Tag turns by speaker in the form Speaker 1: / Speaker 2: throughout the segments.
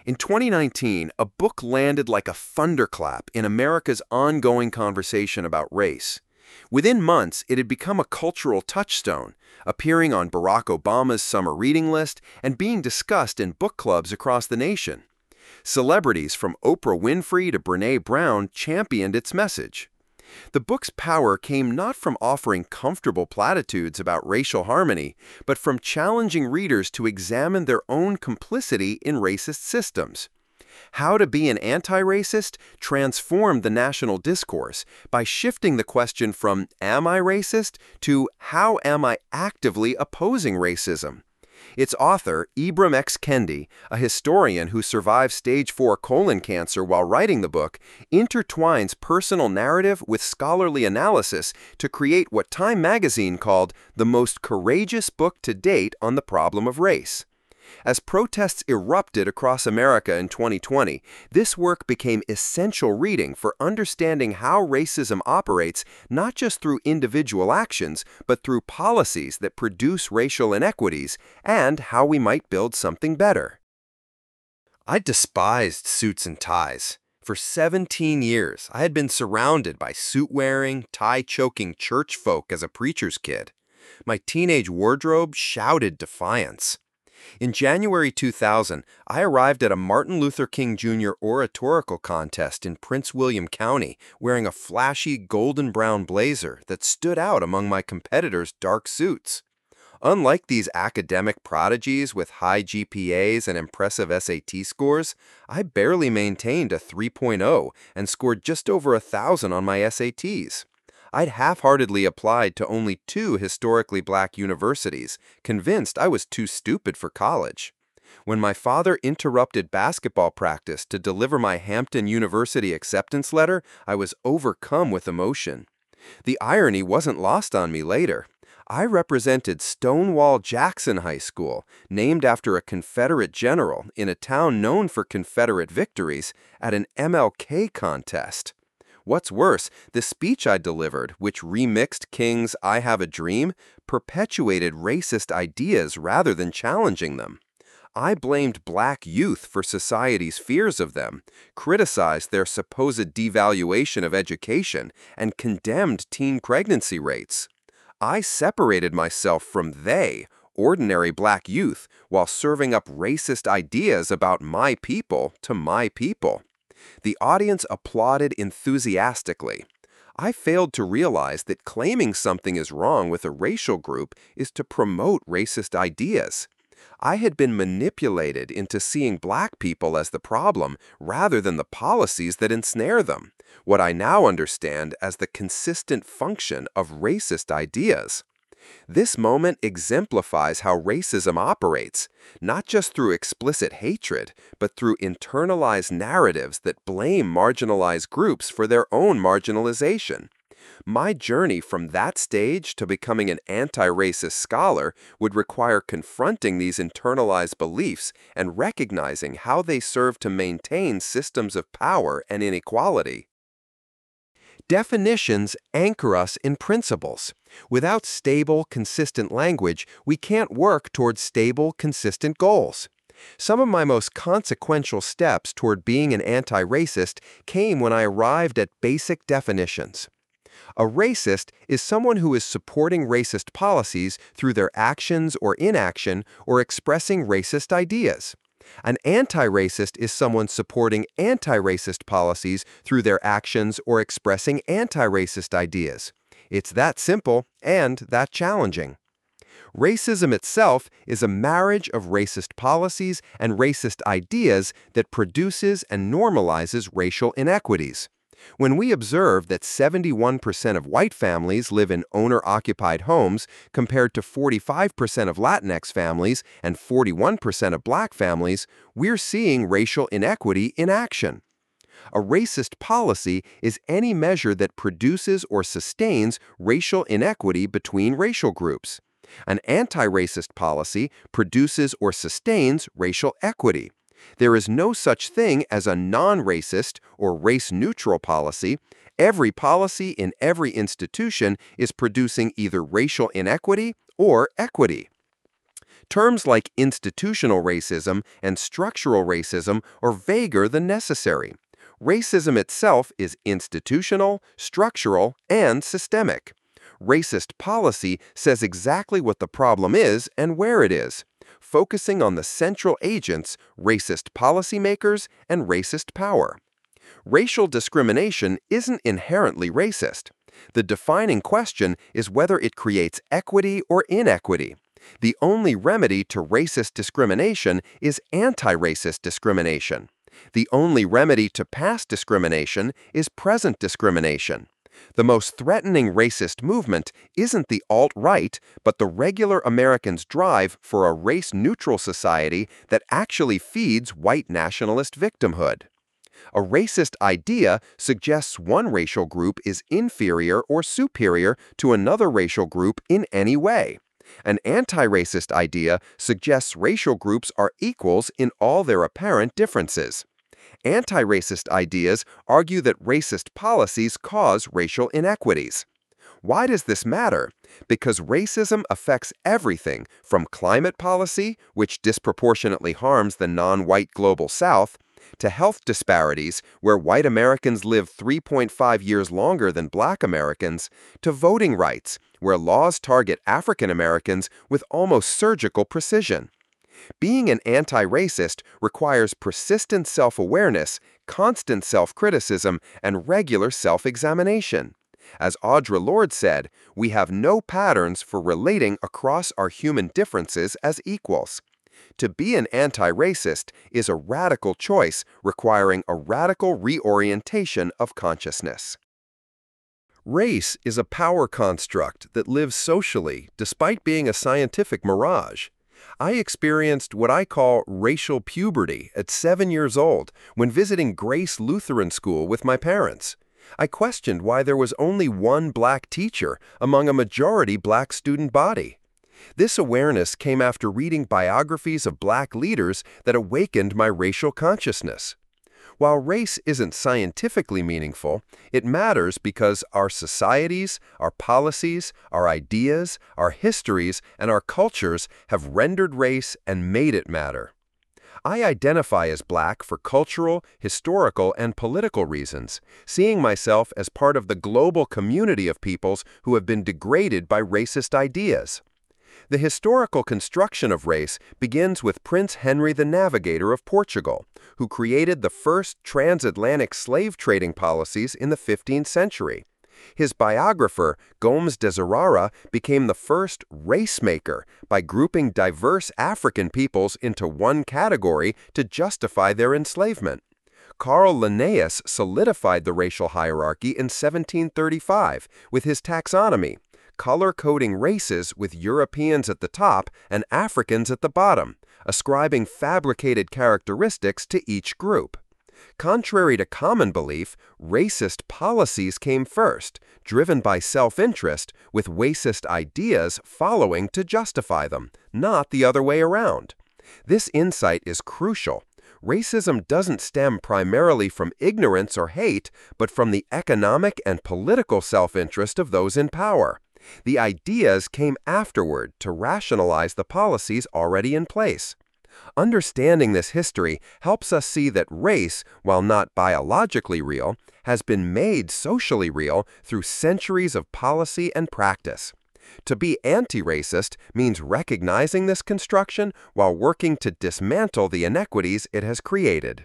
Speaker 1: In 2019, a book landed like a thunderclap in America's ongoing conversation about race. Within months, it had become a cultural touchstone, appearing on Barack Obama's summer reading list and being discussed in book clubs across the nation. Celebrities from Oprah Winfrey to Brené Brown championed its message. The book's power came not from offering comfortable platitudes about racial harmony, but from challenging readers to examine their own complicity in racist systems. How to Be an Anti-Racist transformed the national discourse by shifting the question from "Am I racist?" to "How am I actively opposing racism?" Its author, Ibram X. Kendi, a historian who survived stage 4 colon cancer while writing the book, intertwines personal narrative with scholarly analysis to create what Time magazine called the most courageous book to date on the problem of race. As protests erupted across America in 2020, this work became essential reading for understanding how racism operates not just through individual actions, but through policies that produce racial inequities, and how we might build something better. I despised suits and ties. For 17 years, I had been surrounded by suit-wearing, tie-choking church folk as a preacher's kid. My teenage wardrobe shouted defiance. In January 2000, I arrived at a Martin Luther King Jr. oratorical contest in Prince William County wearing a flashy golden brown blazer that stood out among my competitors' dark suits. Unlike these academic prodigies with high GPAs and impressive SAT scores, I barely maintained a 3.0 and scored just over 1,000 on my SATs. I'd half-heartedly applied to only 2 historically black universities, convinced I was too stupid for college. When my father interrupted basketball practice to deliver my Hampton University acceptance letter, I was overcome with emotion. The irony wasn't lost on me later. I represented Stonewall Jackson High School, named after a Confederate general in a town known for Confederate victories, at an MLK contest. What's worse, the speech I delivered, which remixed King's "I Have a Dream," perpetuated racist ideas rather than challenging them. I blamed black youth for society's fears of them, criticized their supposed devaluation of education, and condemned teen pregnancy rates. I separated myself from they, ordinary black youth, while serving up racist ideas about my people to my people. The audience applauded enthusiastically. I failed to realize that claiming something is wrong with a racial group is to promote racist ideas. I had been manipulated into seeing black people as the problem rather than the policies that ensnare them, what I now understand as the consistent function of racist ideas. This moment exemplifies how racism operates, not just through explicit hatred, but through internalized narratives that blame marginalized groups for their own marginalization. My journey from that stage to becoming an anti-racist scholar would require confronting these internalized beliefs and recognizing how they serve to maintain systems of power and inequality. Definitions anchor us in principles. Without stable, consistent language, we can't work toward stable, consistent goals. Some of my most consequential steps toward being an anti-racist came when I arrived at basic definitions. A racist is someone who is supporting racist policies through their actions or inaction or expressing racist ideas. An anti-racist is someone supporting anti-racist policies through their actions or expressing anti-racist ideas. It's that simple and that challenging. Racism itself is a marriage of racist policies and racist ideas that produces and normalizes racial inequities. When we observe that 71% of white families live in owner-occupied homes compared to 45% of Latinx families and 41% of black families, we're seeing racial inequity in action. A racist policy is any measure that produces or sustains racial inequity between racial groups. An anti-racist policy produces or sustains racial equity. There is no such thing as a non-racist or race-neutral policy. Every policy in every institution is producing either racial inequity or equity. Terms like institutional racism and structural racism are vaguer than necessary. Racism itself is institutional, structural, and systemic. Racist policy says exactly what the problem is and where it is, focusing on the central agents, racist policymakers, and racist power. Racial discrimination isn't inherently racist. The defining question is whether it creates equity or inequity. The only remedy to racist discrimination is anti-racist discrimination. The only remedy to past discrimination is present discrimination. The most threatening racist movement isn't the alt-right, but the regular Americans' drive for a race-neutral society that actually feeds white nationalist victimhood. A racist idea suggests one racial group is inferior or superior to another racial group in any way. An anti-racist idea suggests racial groups are equals in all their apparent differences. Anti-racist ideas argue that racist policies cause racial inequities. Why does this matter? Because racism affects everything from climate policy, which disproportionately harms the non-white global South, to health disparities, where white Americans live 3.5 years longer than black Americans, to voting rights, where laws target African Americans with almost surgical precision. Being an anti-racist requires persistent self-awareness, constant self-criticism, and regular self-examination. As Audre Lorde said, we have no patterns for relating across our human differences as equals. To be an anti-racist is a radical choice requiring a radical reorientation of consciousness. Race is a power construct that lives socially despite being a scientific mirage. I experienced what I call racial puberty at 7 years old when visiting Grace Lutheran School with my parents. I questioned why there was only one black teacher among a majority black student body. This awareness came after reading biographies of black leaders that awakened my racial consciousness. While race isn't scientifically meaningful, it matters because our societies, our policies, our ideas, our histories, and our cultures have rendered race and made it matter. I identify as black for cultural, historical, and political reasons, seeing myself as part of the global community of peoples who have been degraded by racist ideas. The historical construction of race begins with Prince Henry the Navigator of Portugal, who created the first transatlantic slave trading policies in the 15th century. His biographer, Gomes de Zurara, became the first race maker by grouping diverse African peoples into one category to justify their enslavement. Carl Linnaeus solidified the racial hierarchy in 1735 with his taxonomy, color-coding races with Europeans at the top and Africans at the bottom, ascribing fabricated characteristics to each group. Contrary to common belief, racist policies came first, driven by self-interest, with racist ideas following to justify them, not the other way around. This insight is crucial. Racism doesn't stem primarily from ignorance or hate, but from the economic and political self-interest of those in power. The ideas came afterward to rationalize the policies already in place. Understanding this history helps us see that race, while not biologically real, has been made socially real through centuries of policy and practice. To be anti-racist means recognizing this construction while working to dismantle the inequities it has created.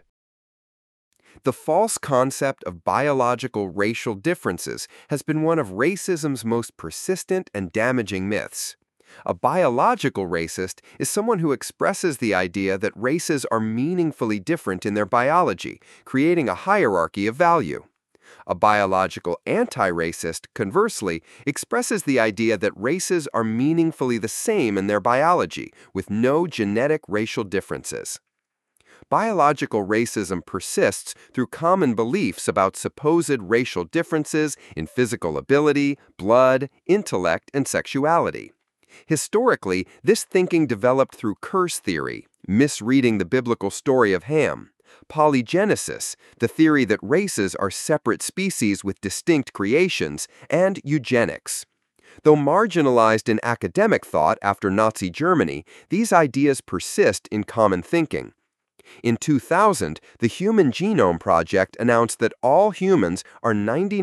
Speaker 1: The false concept of biological racial differences has been one of racism's most persistent and damaging myths. A biological racist is someone who expresses the idea that races are meaningfully different in their biology, creating a hierarchy of value. A biological anti-racist, conversely, expresses the idea that races are meaningfully the same in their biology, with no genetic racial differences. Biological racism persists through common beliefs about supposed racial differences in physical ability, blood, intellect, and sexuality. Historically, this thinking developed through curse theory, misreading the biblical story of Ham, polygenesis, the theory that races are separate species with distinct creations, and eugenics. Though marginalized in academic thought after Nazi Germany, these ideas persist in common thinking. In 2000, the Human Genome Project announced that all humans are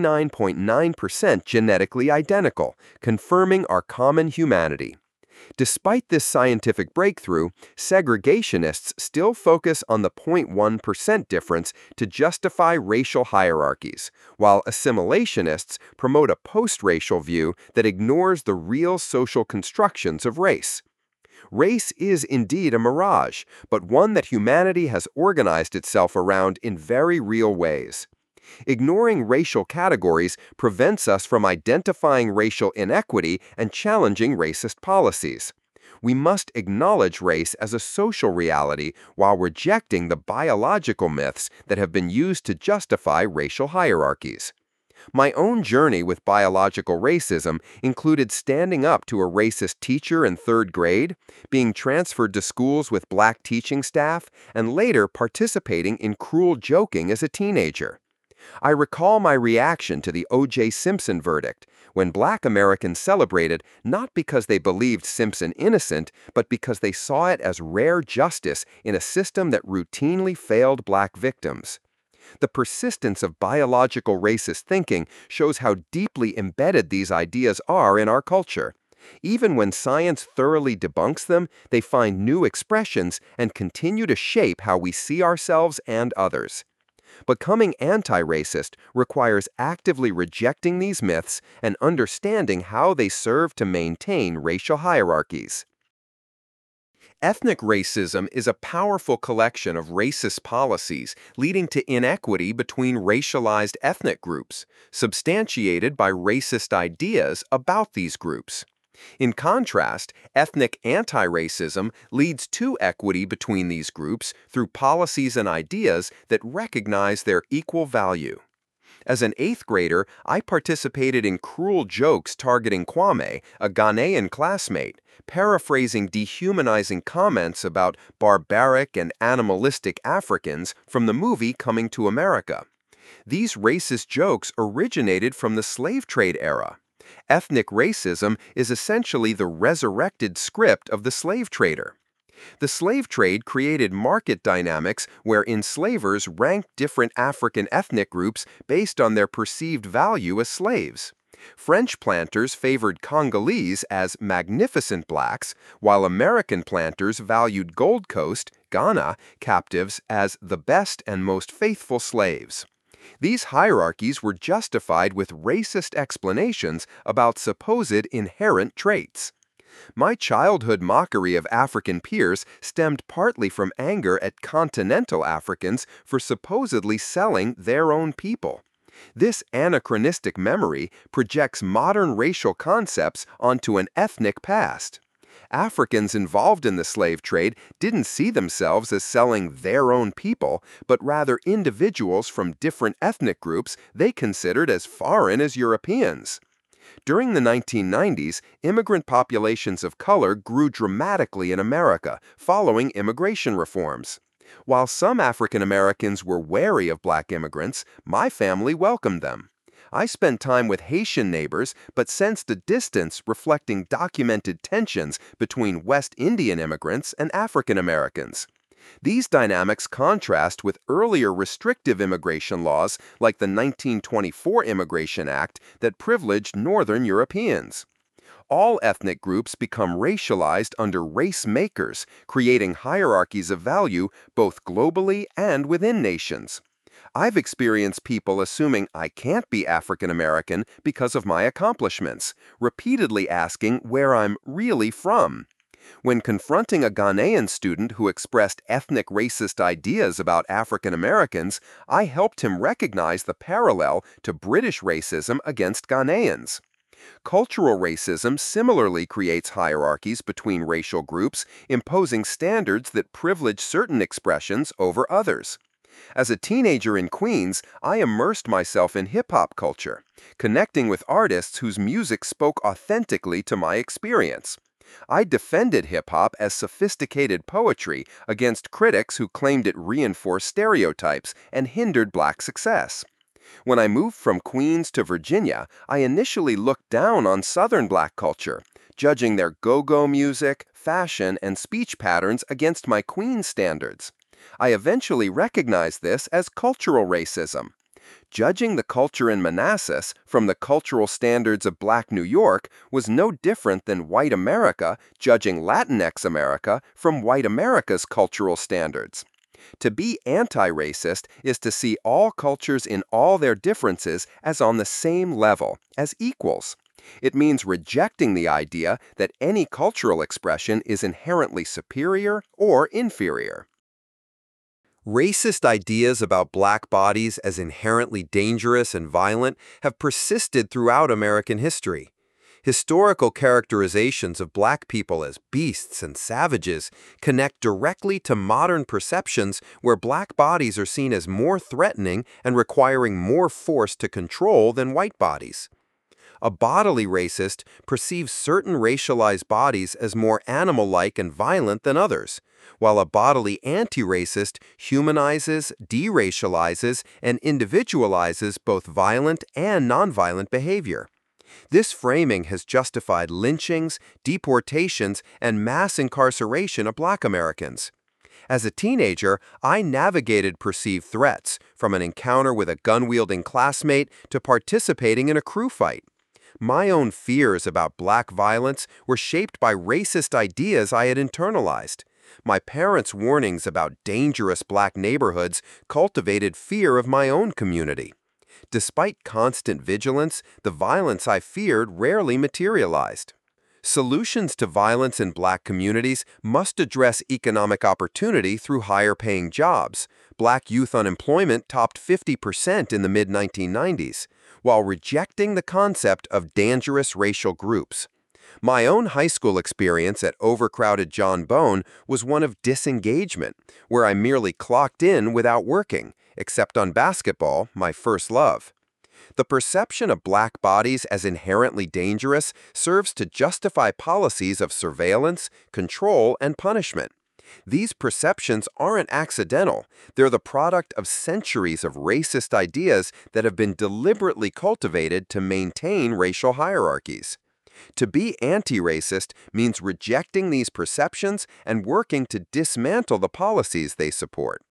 Speaker 1: 99.9% genetically identical, confirming our common humanity. Despite this scientific breakthrough, segregationists still focus on the 0.1% difference to justify racial hierarchies, while assimilationists promote a post-racial view that ignores the real social constructions of race. Race is indeed a mirage, but one that humanity has organized itself around in very real ways. Ignoring racial categories prevents us from identifying racial inequity and challenging racist policies. We must acknowledge race as a social reality while rejecting the biological myths that have been used to justify racial hierarchies. My own journey with biological racism included standing up to a racist teacher in third grade, being transferred to schools with black teaching staff, and later participating in cruel joking as a teenager. I recall my reaction to the O.J. Simpson verdict, when black Americans celebrated not because they believed Simpson innocent, but because they saw it as rare justice in a system that routinely failed black victims. The persistence of biological racist thinking shows how deeply embedded these ideas are in our culture. Even when science thoroughly debunks them, they find new expressions and continue to shape how we see ourselves and others. Becoming anti-racist requires actively rejecting these myths and understanding how they serve to maintain racial hierarchies. Ethnic racism is a powerful collection of racist policies leading to inequity between racialized ethnic groups, substantiated by racist ideas about these groups. In contrast, ethnic anti-racism leads to equity between these groups through policies and ideas that recognize their equal value. As an 8th grader, I participated in cruel jokes targeting Kwame, a Ghanaian classmate, paraphrasing dehumanizing comments about barbaric and animalistic Africans from the movie Coming to America. These racist jokes originated from the slave trade era. Ethnic racism is essentially the resurrected script of the slave trader. The slave trade created market dynamics where enslavers ranked different African ethnic groups based on their perceived value as slaves. French planters favored Congolese as magnificent blacks, while American planters valued Gold Coast, Ghana, captives as the best and most faithful slaves. These hierarchies were justified with racist explanations about supposed inherent traits. My childhood mockery of African peers stemmed partly from anger at continental Africans for supposedly selling their own people. This anachronistic memory projects modern racial concepts onto an ethnic past. Africans involved in the slave trade didn't see themselves as selling their own people, but rather individuals from different ethnic groups they considered as foreign as Europeans. During the 1990s, immigrant populations of color grew dramatically in America following immigration reforms. While some African Americans were wary of black immigrants, my family welcomed them. I spent time with Haitian neighbors but sensed a distance reflecting documented tensions between West Indian immigrants and African Americans. These dynamics contrast with earlier restrictive immigration laws like the 1924 Immigration Act that privileged Northern Europeans. All ethnic groups become racialized under race makers, creating hierarchies of value both globally and within nations. I've experienced people assuming I can't be African American because of my accomplishments, repeatedly asking where I'm really from. When confronting a Ghanaian student who expressed ethnic racist ideas about African Americans, I helped him recognize the parallel to British racism against Ghanaians. Cultural racism similarly creates hierarchies between racial groups, imposing standards that privilege certain expressions over others. As a teenager in Queens, I immersed myself in hip-hop culture, connecting with artists whose music spoke authentically to my experience. I defended hip-hop as sophisticated poetry against critics who claimed it reinforced stereotypes and hindered black success. When I moved from Queens to Virginia, I initially looked down on Southern Black culture, judging their go-go music, fashion, and speech patterns against my Queens standards. I eventually recognized this as cultural racism. Judging the culture in Manassas from the cultural standards of Black New York was no different than white America judging Latinx America from white America's cultural standards. To be anti-racist is to see all cultures in all their differences as on the same level, as equals. It means rejecting the idea that any cultural expression is inherently superior or inferior. Racist ideas about Black bodies as inherently dangerous and violent have persisted throughout American history. Historical characterizations of Black people as beasts and savages connect directly to modern perceptions where Black bodies are seen as more threatening and requiring more force to control than white bodies. A bodily racist perceives certain racialized bodies as more animal-like and violent than others, while a bodily anti-racist humanizes, deracializes, and individualizes both violent and nonviolent behavior. This framing has justified lynchings, deportations, and mass incarceration of Black Americans. As a teenager, I navigated perceived threats, from an encounter with a gun-wielding classmate to participating in a crew fight. My own fears about Black violence were shaped by racist ideas I had internalized. My parents' warnings about dangerous Black neighborhoods cultivated fear of my own community. Despite constant vigilance, the violence I feared rarely materialized. Solutions to violence in Black communities must address economic opportunity through higher-paying jobs. Black youth unemployment topped 50% in the mid-1990s, while rejecting the concept of dangerous racial groups. My own high school experience at overcrowded John Bone was one of disengagement, where I merely clocked in without working, except on basketball, my first love. The perception of Black bodies as inherently dangerous serves to justify policies of surveillance, control, and punishment. These perceptions aren't accidental. They're the product of centuries of racist ideas that have been deliberately cultivated to maintain racial hierarchies. To be anti-racist means rejecting these perceptions and working to dismantle the policies they support.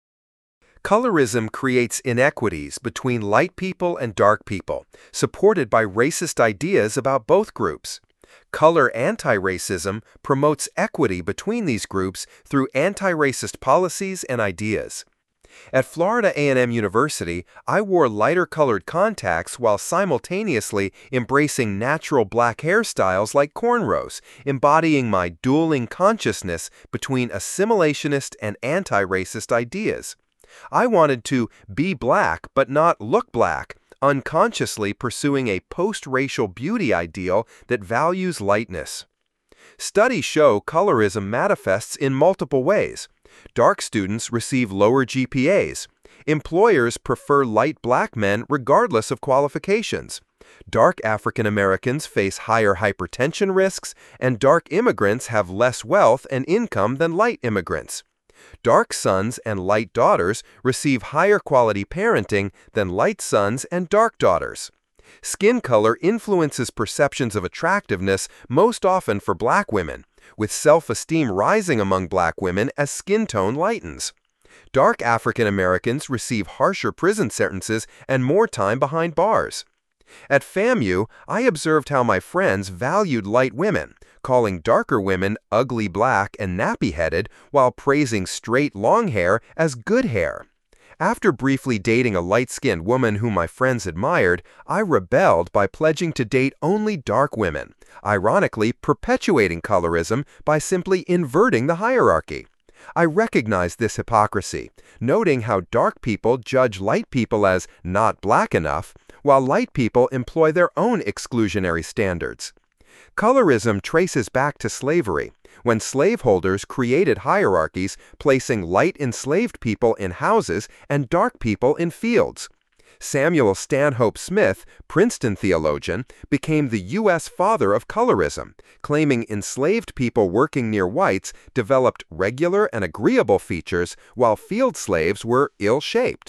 Speaker 1: Colorism creates inequities between light people and dark people, supported by racist ideas about both groups. Color anti-racism promotes equity between these groups through anti-racist policies and ideas. At Florida A&M University, I wore lighter-colored contacts while simultaneously embracing natural Black hairstyles like cornrows, embodying my dueling consciousness between assimilationist and anti-racist ideas. I wanted to be Black but not look Black, unconsciously pursuing a post-racial beauty ideal that values lightness. Studies show colorism manifests in multiple ways. Dark students receive lower GPAs. Employers prefer light Black men regardless of qualifications. Dark African Americans face higher hypertension risks, and dark immigrants have less wealth and income than light immigrants. Dark sons and light daughters receive higher quality parenting than light sons and dark daughters. Skin color influences perceptions of attractiveness most often for Black women, with self-esteem rising among Black women as skin tone lightens. Dark African Americans receive harsher prison sentences and more time behind bars. At FAMU, I observed how my friends valued light women, calling darker women ugly Black and nappy-headed while praising straight long hair as good hair. After briefly dating a light-skinned woman whom my friends admired, I rebelled by pledging to date only dark women, ironically perpetuating colorism by simply inverting the hierarchy. I recognized this hypocrisy, noting how dark people judge light people as not Black enough, while light people employ their own exclusionary standards. Colorism traces back to slavery, when slaveholders created hierarchies placing light enslaved people in houses and dark people in fields. Samuel Stanhope Smith, Princeton theologian, became the U.S. father of colorism, claiming enslaved people working near whites developed regular and agreeable features while field slaves were ill-shaped.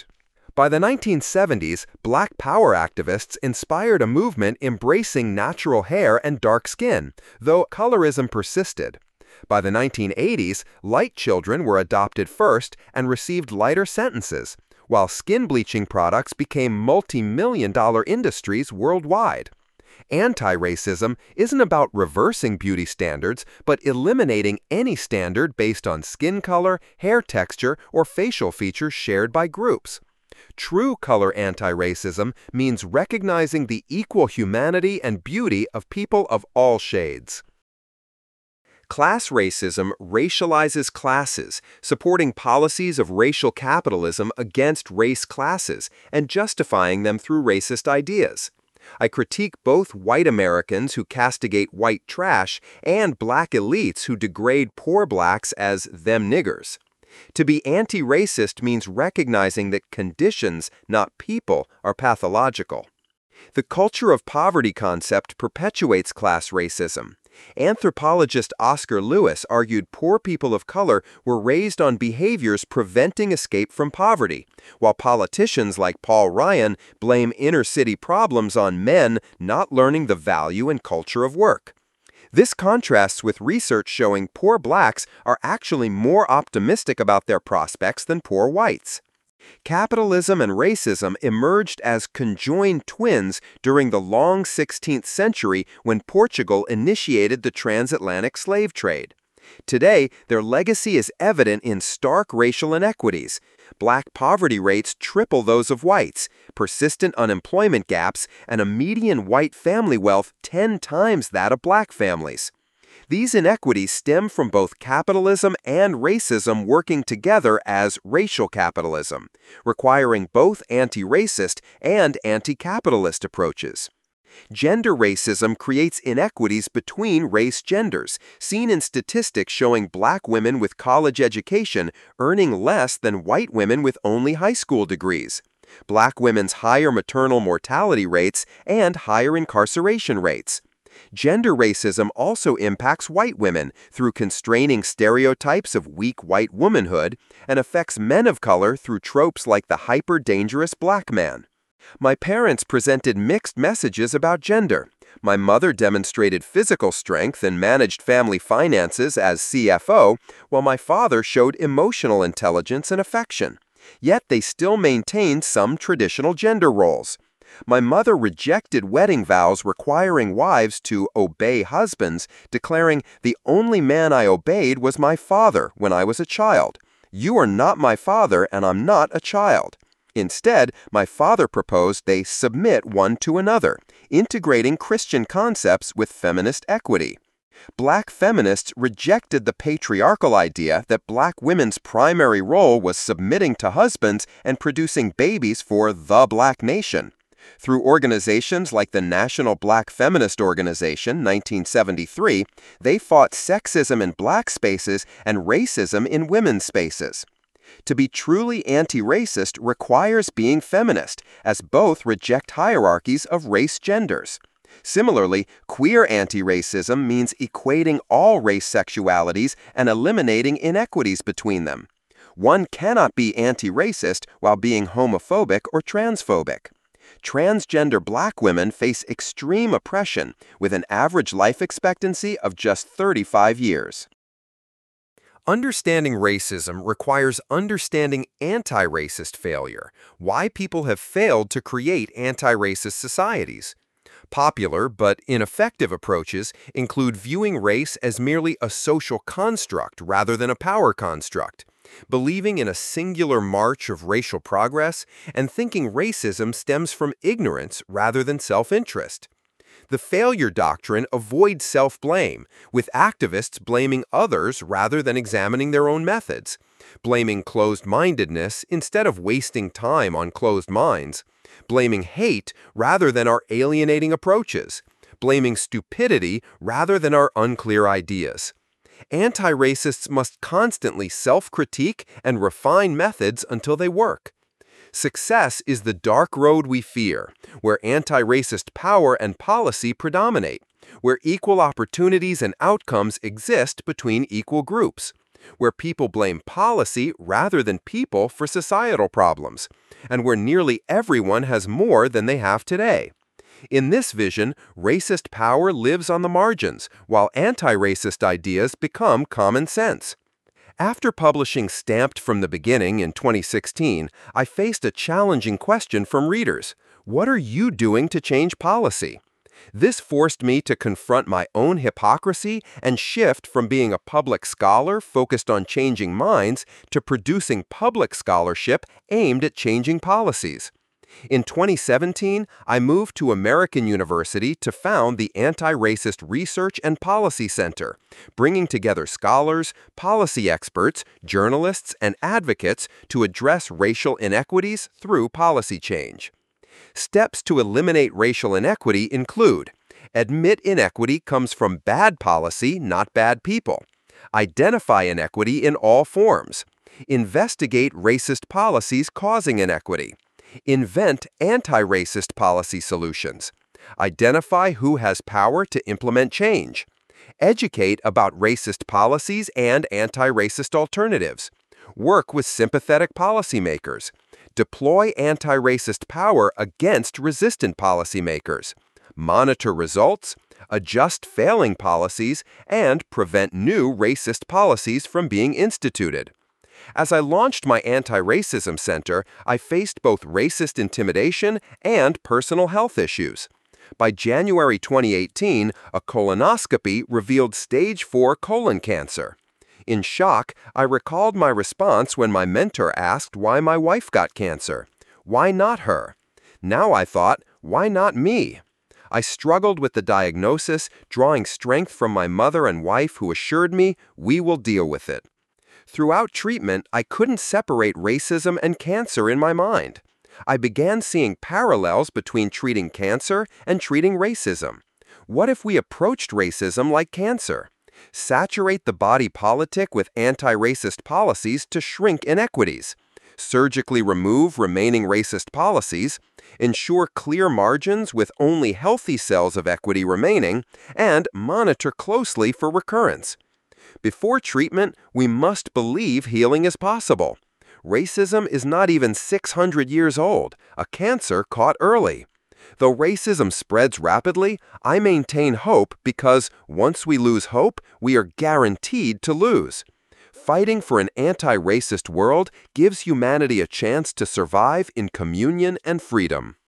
Speaker 1: By the 1970s, Black Power activists inspired a movement embracing natural hair and dark skin, though colorism persisted. By the 1980s, light children were adopted first and received lighter sentences, while skin bleaching products became multi-million-dollar industries worldwide. Anti-racism isn't about reversing beauty standards, but eliminating any standard based on skin color, hair texture, or facial features shared by groups. True color anti-racism means recognizing the equal humanity and beauty of people of all shades. Class racism racializes classes, supporting policies of racial capitalism against race classes and justifying them through racist ideas. I critique both white Americans who castigate white trash and black elites who degrade poor blacks as them niggers. To be anti-racist means recognizing that conditions, not people, are pathological. The culture of poverty concept perpetuates class racism. Anthropologist Oscar Lewis argued poor people of color were raised on behaviors preventing escape from poverty, while politicians like Paul Ryan blame inner-city problems on men not learning the value and culture of work. This contrasts with research showing poor blacks are actually more optimistic about their prospects than poor whites. Capitalism and racism emerged as conjoined twins during the long 16th century when Portugal initiated the transatlantic slave trade. Today, their legacy is evident in stark racial inequities. Black poverty rates triple those of whites, persistent unemployment gaps, and a median white family wealth 10 times that of black families. These inequities stem from both capitalism and racism working together as racial capitalism, requiring both anti-racist and anti-capitalist approaches. Gender racism creates inequities between race genders, seen in statistics showing black women with college education earning less than white women with only high school degrees, black women's higher maternal mortality rates, and higher incarceration rates. Gender racism also impacts white women through constraining stereotypes of weak white womanhood and affects men of color through tropes like the hyper-dangerous black man. My parents presented mixed messages about gender. My mother demonstrated physical strength and managed family finances as CFO, while my father showed emotional intelligence and affection. Yet they still maintained some traditional gender roles. My mother rejected wedding vows requiring wives to obey husbands, declaring, "The only man I obeyed was my father when I was a child. You are not my father and I'm not a child." Instead, my father proposed they submit one to another, integrating Christian concepts with feminist equity. Black feminists rejected the patriarchal idea that black women's primary role was submitting to husbands and producing babies for the black nation. Through organizations like the National Black Feminist Organization, 1973, they fought sexism in black spaces and racism in women's spaces. To be truly anti-racist requires being feminist, as both reject hierarchies of race genders. Similarly, queer anti-racism means equating all race sexualities and eliminating inequities between them. One cannot be anti-racist while being homophobic or transphobic. Transgender black women face extreme oppression with an average life expectancy of just 35 years. Understanding racism requires understanding anti-racist failure, why people have failed to create anti-racist societies. Popular but ineffective approaches include viewing race as merely a social construct rather than a power construct, believing in a singular march of racial progress, and thinking racism stems from ignorance rather than self-interest. The failure doctrine avoids self-blame, with activists blaming others rather than examining their own methods, blaming closed-mindedness instead of wasting time on closed minds, blaming hate rather than our alienating approaches, blaming stupidity rather than our unclear ideas. Anti-racists must constantly self-critique and refine methods until they work. Success is the dark road we fear, where anti-racist power and policy predominate, where equal opportunities and outcomes exist between equal groups, where people blame policy rather than people for societal problems, and where nearly everyone has more than they have today. In this vision, racist power lives on the margins, while anti-racist ideas become common sense. After publishing Stamped from the Beginning in 2016, I faced a challenging question from readers. What are you doing to change policy? This forced me to confront my own hypocrisy and shift from being a public scholar focused on changing minds to producing public scholarship aimed at changing policies. In 2017, I moved to American University to found the Anti-Racist Research and Policy Center, bringing together scholars, policy experts, journalists, and advocates to address racial inequities through policy change. Steps to eliminate racial inequity include: admit inequity comes from bad policy, not bad people. Identify inequity in all forms. Investigate racist policies causing inequity. Invent anti-racist policy solutions. Identify who has power to implement change. Educate about racist policies and anti-racist alternatives. Work with sympathetic policymakers. Deploy anti-racist power against resistant policymakers. Monitor results. Adjust failing policies, and prevent new racist policies from being instituted. As I launched my Anti-Racism Center, I faced both racist intimidation and personal health issues. By January 2018, a colonoscopy revealed stage 4 colon cancer. In shock, I recalled my response when my mentor asked why my wife got cancer. Why not her? Now I thought, why not me? I struggled with the diagnosis, drawing strength from my mother and wife who assured me, we will deal with it. Throughout treatment, I couldn't separate racism and cancer in my mind. I began seeing parallels between treating cancer and treating racism. What if we approached racism like cancer? Saturate the body politic with anti-racist policies to shrink inequities. Surgically remove remaining racist policies. Ensure clear margins with only healthy cells of equity remaining. And monitor closely for recurrence. Before treatment, we must believe healing is possible. Racism is not even 600 years old, a cancer caught early. Though racism spreads rapidly, I maintain hope because once we lose hope, we are guaranteed to lose. Fighting for an anti-racist world gives humanity a chance to survive in communion and freedom.